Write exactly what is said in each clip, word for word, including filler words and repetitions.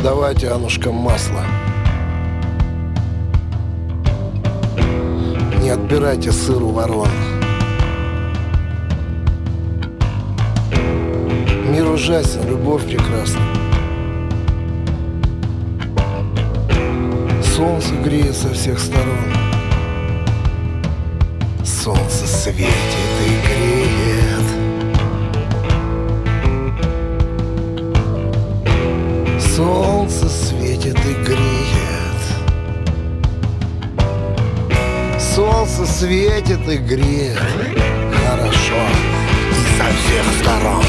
подавайте Анушкам масло. Не отбирайте сыр у ворон. Мир ужасен, любовь прекрасна. Солнце греет со всех сторон. Солнце светит и греет. Солнце светит и греет. Солнце светит и греет. Хорошо. И со всех сторон.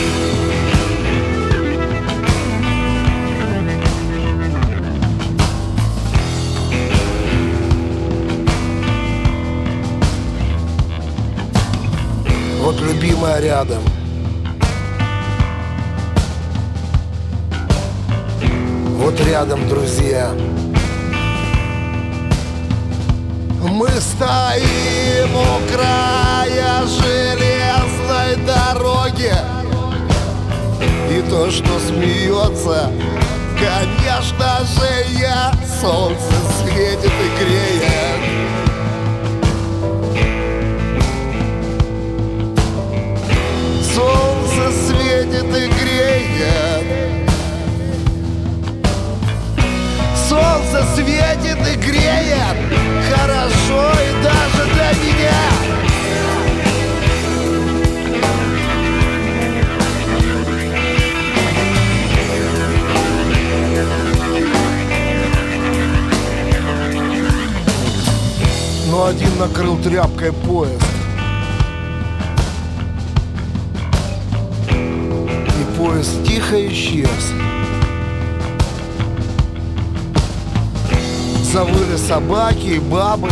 Вот любимая рядом. Вот рядом друзья. Мы стоим у края железной дороги. И то, что смеется, конечно же, я. Солнце светит и греет. Солнце светит и греет. Солнце светит и греет. Хорошо и даже для меня. Но один накрыл тряпкой поезд. Поезд тихо исчез. Завыли собаки и бабы.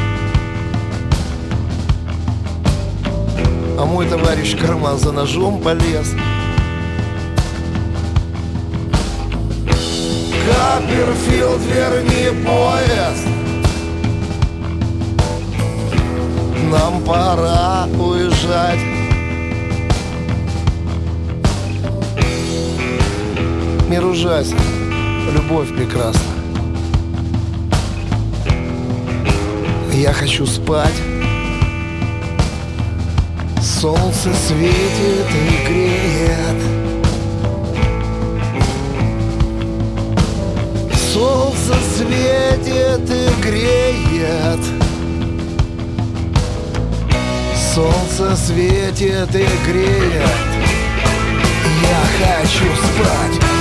А мой товарищ в карман за ножом полез. Копперфилд, верни поезд. Нам пора уезжать. Мир ужасен, любовь прекрасна. Я хочу спать. Солнце светит и греет. Солнце светит и греет. Солнце светит и греет. Я хочу спать.